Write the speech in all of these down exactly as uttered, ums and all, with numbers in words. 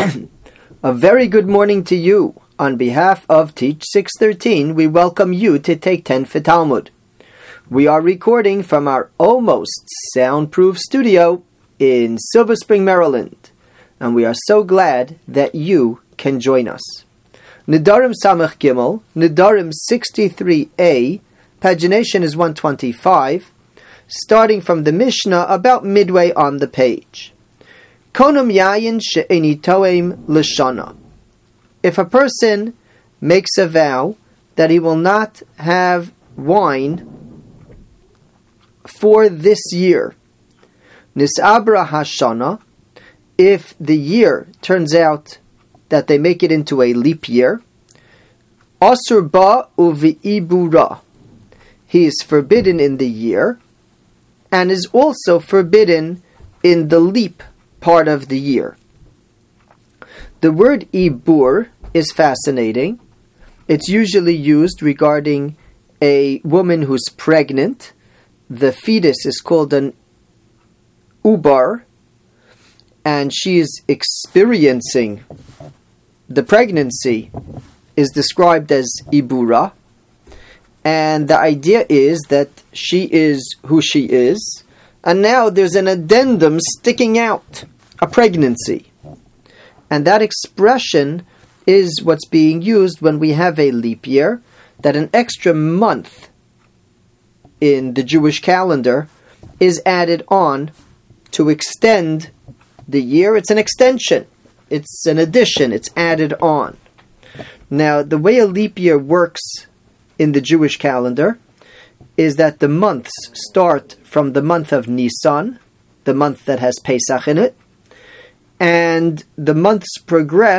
A very good morning to you. On behalf of Teach six thirteen, we welcome you to Take ten for Talmud. We are recording from our almost soundproof studio in Silver Spring, Maryland, and we are so glad that you can join us. Nedarim Samach Gimel, Nedarim sixty-three A, pagination is one twenty-five, starting from the Mishnah about midway on the page. Konam yayin she'eni toem l'shana. If a person makes a vow that he will not have wine for this year, nisabra hashana, if the year turns out that they make it into a leap year, asur ba uvi'ibura, he is forbidden in the year and is also forbidden in the leap part of the year. The word ibur is fascinating. It's usually used regarding a woman who's pregnant. The fetus is called an ubar, and she is experiencing the pregnancy is described as ibura, and the idea is that she is who she is, and now there's an addendum sticking out, a pregnancy. And that expression is what's being used when we have a leap year, that an extra month in the Jewish calendar is added on to extend the year. It's an extension. It's an addition. It's added on. Now, the way a leap year works in the Jewish calendar is that the months start from the month of Nisan, the month that has Pesach in it, and the months progress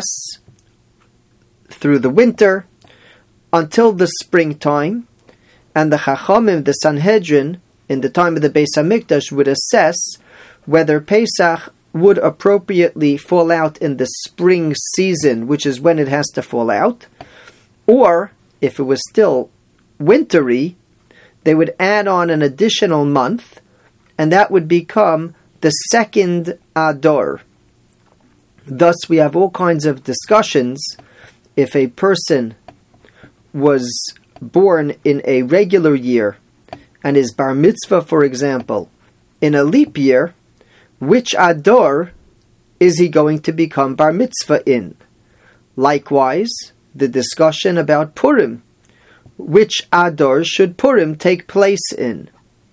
through the winter until the springtime, and the Chachamim, the Sanhedrin, in the time of the Beis HaMikdash, would assess whether Pesach would appropriately fall out in the spring season, which is when it has to fall out, or if it was still wintry, they would add on an additional month, and that would become the second Adar. Thus, we have all kinds of discussions. If a person was born in a regular year and is bar mitzvah, for example, in a leap year, which Adar is he going to become bar mitzvah in? Likewise, the discussion about Purim. Which Adar should Purim take place in?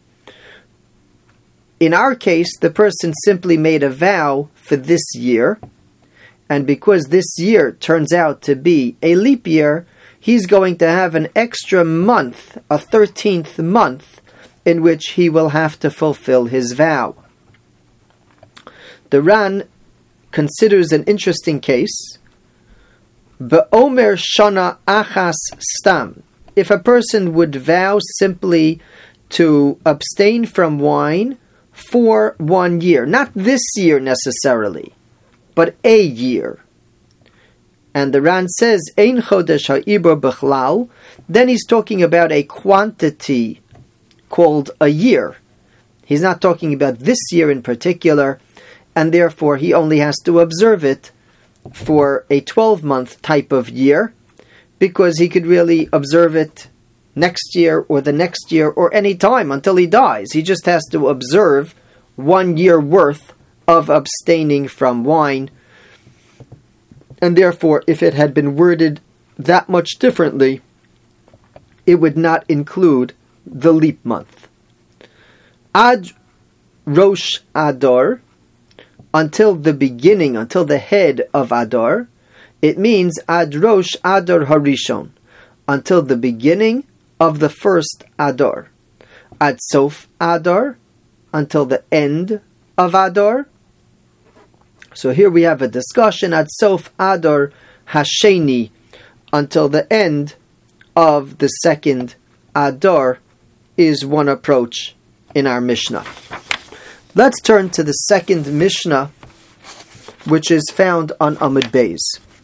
In our case, the person simply made a vow for this year, and because this year turns out to be a leap year, he's going to have an extra month, a thirteenth month, in which he will have to fulfill his vow. The Ran considers an interesting case. Be'omer shana achas stam. If a person would vow simply to abstain from wine for one year, not this year necessarily, but a year. And the Ran says, Ein chodesh ha'ibur b'chlal, then he's talking about a quantity called a year. He's not talking about this year in particular, and therefore he only has to observe it for a twelve-month type of year, because he could really observe it next year or the next year or any time until he dies. He just has to observe one year worth of abstaining from wine. And therefore, if it had been worded that much differently, it would not include the leap month. Ad Rosh Adar, until the beginning, until the head of Adar, it means Ad Rosh Adar Harishon, until the beginning of the first Adar. Ad Sof Adar, until the end of Adar. So here we have a discussion, Ad Sof Adar Hasheni, until the end of the second Adar, is one approach in our Mishnah. Let's turn to the second Mishnah, which is found on Amud Beis.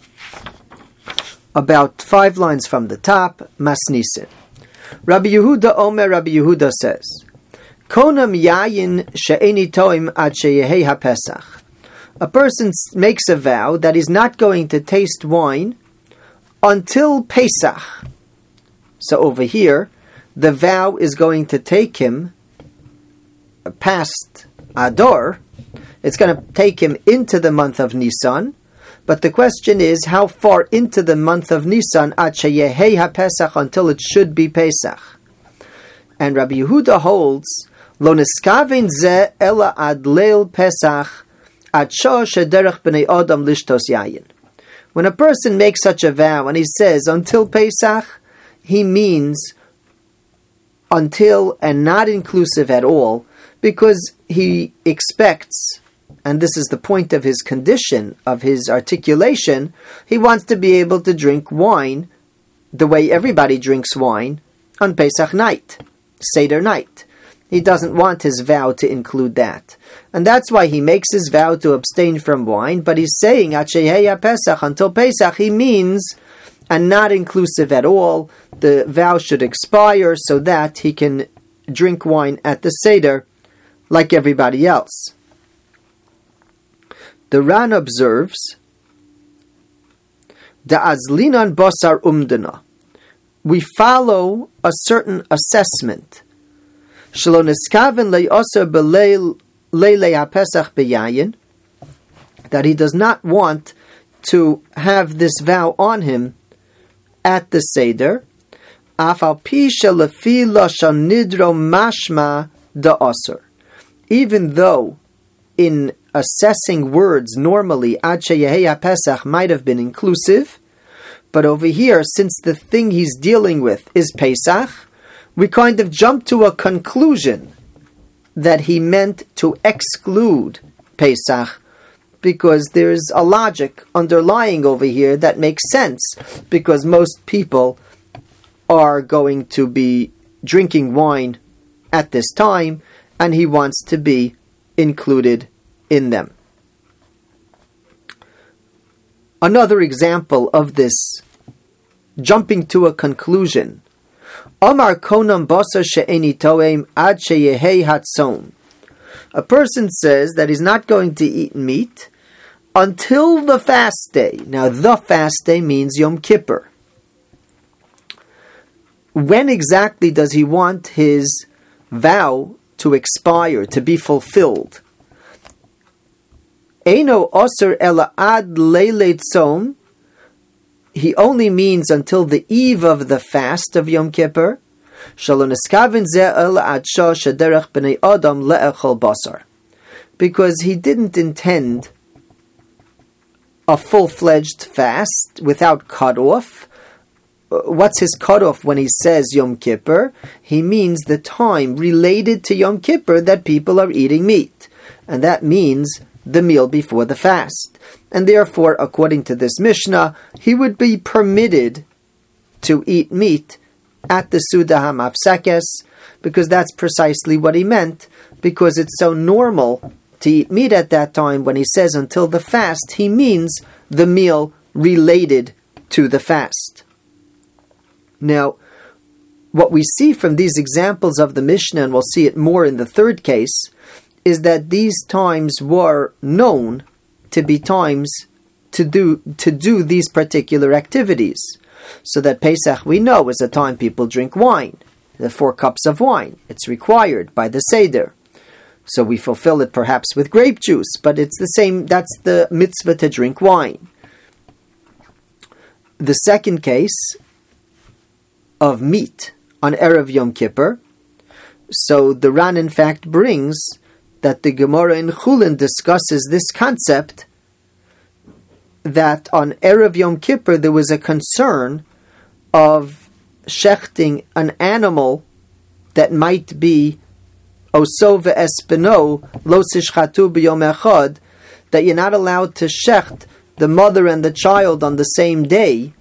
About five lines from the top, Masnisin. Rabbi Yehuda Omer, Rabbi Yehuda says, Konam yayin she'eni toim ad sheyehei haPesach. a person makes a vow that he's not going to taste wine until Pesach. So over here, the vow is going to take him past Adar. It's going to take him into the month of Nisan. But the question is, how far into the month of Nisan, ad sheyehei ha-Pesach, until it should be Pesach? And Rabbi Yehuda holds, lo neskaven ze ela ad leil Pesach, ad shah shederech b'nei adam lishtos yayin. When a person makes such a vow and he says until Pesach, he means until and not inclusive at all, because he expects, and this is the point of his condition, of his articulation, he wants to be able to drink wine the way everybody drinks wine on Pesach night, Seder night. He doesn't want his vow to include that. And that's why he makes his vow to abstain from wine, but he's saying, Pesach, until Pesach, he means, and not inclusive at all, the vow should expire so that he can drink wine at the Seder like everybody else. The Ran observes, Da'azlinan basar umdana. We follow a certain assessment. Shelo neskaven le'oser b'leil leilei ha'Pesach b'yayin, that he does not want to have this vow on him at the Seder, af al pi shelefi lashon nidro mashma da'oser. Even though in assessing words normally ad sheyehei ha-Pesach might have been inclusive, but over here, since the thing he's dealing with is Pesach, we kind of jump to a conclusion that he meant to exclude Pesach, because there's a logic underlying over here that makes sense, because most people are going to be drinking wine at this time, and he wants to be included in them. Another example of this jumping to a conclusion. Amar konam basar she'eni toem ad sheyehei hatzon. A person says that he's not going to eat meat until the fast day. Now, the fast day means Yom Kippur. When exactly does he want his vow to expire, to be fulfilled? Eino osir ela ad leilei tzom. He only means until the eve of the fast of Yom Kippur. Shelo neskaven ze ela ad shah shederech b'nei adam le'echol basar. Because he didn't intend a full-fledged fast without cutoff. What's his cutoff when he says Yom Kippur? He means the time related to Yom Kippur that people are eating meat. And that means the meal before the fast. And therefore, according to this Mishnah, he would be permitted to eat meat at the Suda HaMafsakes, because that's precisely what he meant, because it's so normal to eat meat at that time. When he says until the fast, he means the meal related to the fast. Now, what we see from these examples of the Mishnah, and we'll see it more in the third case, is that these times were known to be times to do to do these particular activities. So that Pesach, we know, is a time people drink wine, the four cups of wine. It's required by the Seder. So we fulfill it perhaps with grape juice, but it's the same, that's the mitzvah to drink wine. The second case of meat on Erev Yom Kippur, so the Ran in fact brings that the Gemara in Chulin discusses this concept, that on Erev Yom Kippur there was a concern of shechting an animal that might be oso ve'espino lo tishchatu b'yom echad, that you're not allowed to shecht the mother and the child on the same day.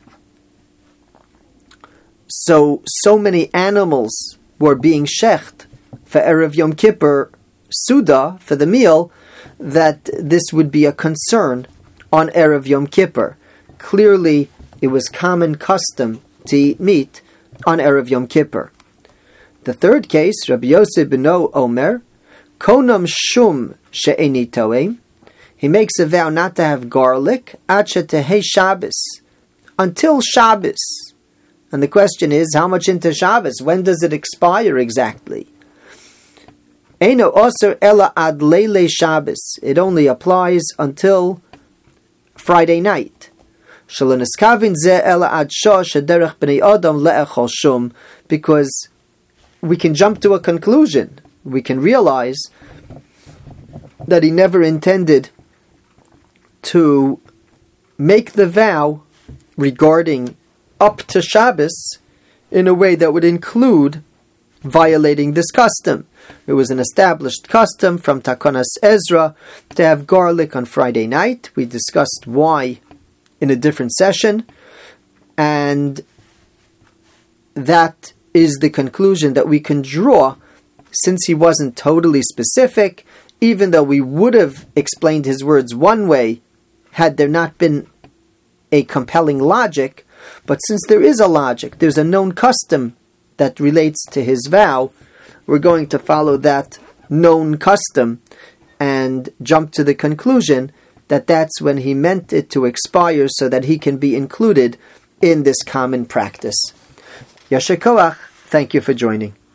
So, so many animals were being shecht for Erev Yom Kippur Suda, for the meal, that this would be a concern on Erev Yom Kippur. Clearly, it was common custom to eat meat on Erev Yom Kippur. The third case, Rabbi Yosef beno Omer, Konam shum she'eni toem, He makes a vow not to have garlic ad shetehei Shabbos, until Shabbos. And the question is, how much into Shabbos? When does it expire exactly? Eino osir ela ad leile Shabbos. It only applies until Friday night. Shalonaskavin ze ela ad shah shederech bnei adam le'echol shum. Because we can jump to a conclusion. We can realize that he never intended to make the vow regarding up to Shabbos in a way that would include violating this custom. It was an established custom from Takonas Ezra to have garlic on Friday night. We discussed why in a different session, and that is the conclusion that we can draw, since he wasn't totally specific, even though we would have explained his words one way had there not been a compelling logic. But since there is a logic, there's a known custom that relates to his vow, we're going to follow that known custom and jump to the conclusion that that's when he meant it to expire so that he can be included in this common practice. Yasher Koach, thank you for joining.